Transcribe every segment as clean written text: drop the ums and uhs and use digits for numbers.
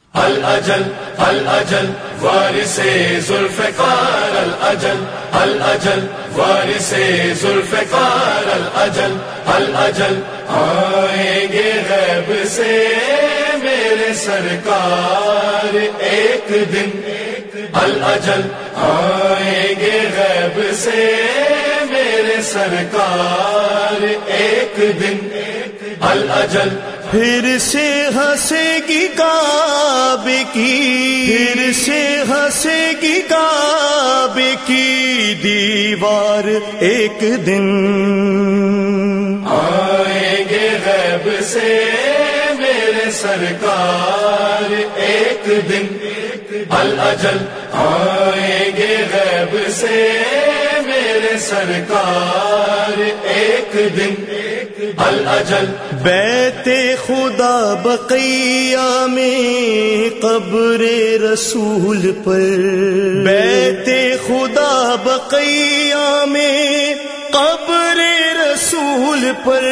الاجل الاجل وارث ذوالفقار الاجل الاجل وارث ذوالفقار الاجل الاجل آئیں گے غیب سے میرے سرکار ایک دن الاجل آئیں گے غیب سے میرے سرکار ایک دن الاجل پھر سے ہنسے گی کعبے کی پھر سے ہنسے گی کعبے کی دیوار ایک دن آئیں گے غیب سے میرے سرکار ایک دن الاجل آئیں گے غیب سے میرے سرکار ایک دن الاجل بیت خدا بقیہ میں قبر رسول پر بیت خدا بقیہ میں قبر رسول پر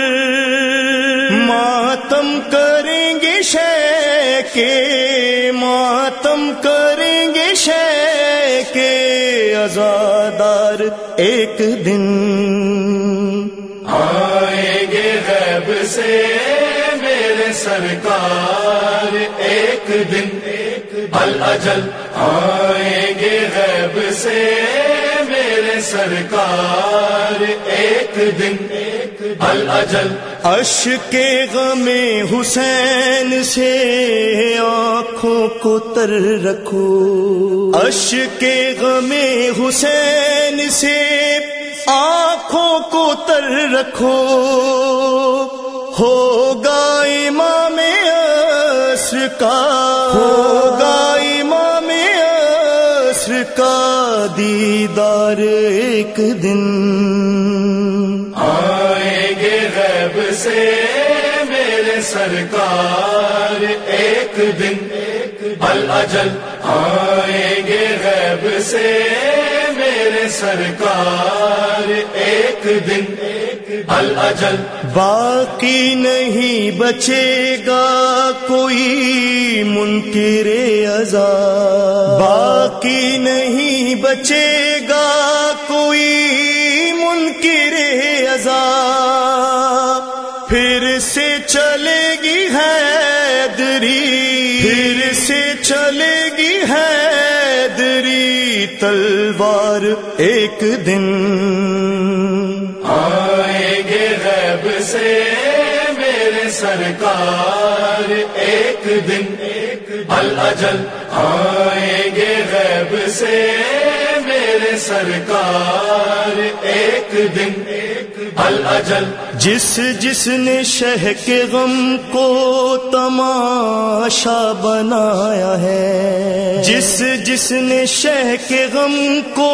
ماتم کریں گے شیخ ماتم کریں گے شیخ عزادار ایک دن آئیں گے غیب سے میرے سرکار ایک دن الاجل آئیں گے غیب سے میرے سرکار ایک دن الاجل اشک غم حسین سے آنکھوں کو تر رکھو اشک غم حسین سے آنکھوں کو تر رکھو ہوگا امام عصر کا ہوگا امام عصر کا دیدار ایک دن آئیں گے غیب سے میرے سرکار ایک دن الاجل آئیں گے غیب سے میرے سرکار ایک دن الاجل باقی نہیں بچے گا کوئی منکر عذاب باقی نہیں بچے گا کوئی منکر عذاب پھر سے چلے گی حیدری پھر سے چلے گی حیدری تلوار ایک دن آئیں گے غیب سے میرے سرکار ایک دن الاجل آئیں گے غیب سے میرے سرکار ایک دن الاجل جس نے شہ کے غم کو تماشا بنایا ہے جس نے شہ کے غم کو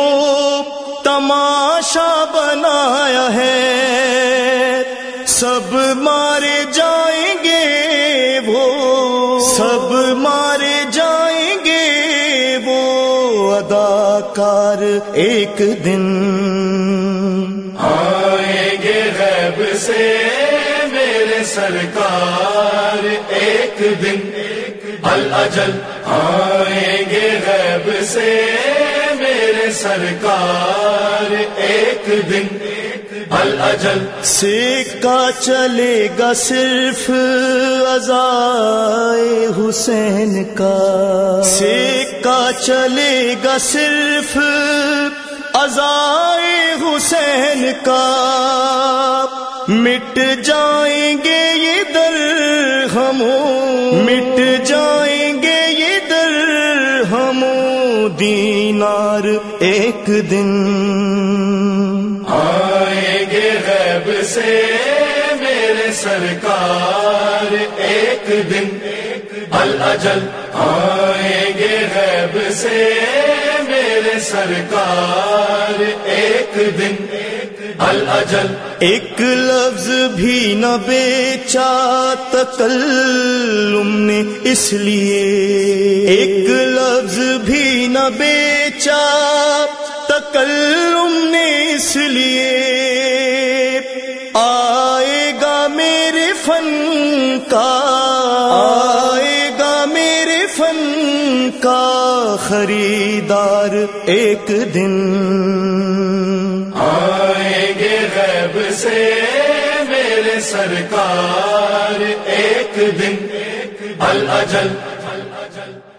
تماشا بنایا ہے سب مارے جائیں گے وہ سب مارے جائیں گے وہ اداکار ایک دن آئیں گے غیب سے میرے سرکار ایک دن الاجل آئیں گے غیب سے میرے سرکار ایک دن الاجل سیکا چلے گا صرف عزائے حسین کا سیکا چلے گا صرف عزائے حسین کا مٹ جائیں گے یہ درہموں مٹ جائیں گے یہ درہموں دینار ایک دن آئیں گے غیب سے میرے سرکار ایک دن الاجل آئیں گے غیب سے میرے سرکار ایک دن الاجل ایک لفظ بھی نہ بیچا تکلم نے اس لیے ایک لفظ بھی نہ بیچا تکلم نے اس لیے آئے گا میرے فن کا آئے گا میرے کا خریدار ایک دن آئیں گے غیب سے میرے سرکار ایک دن الاجل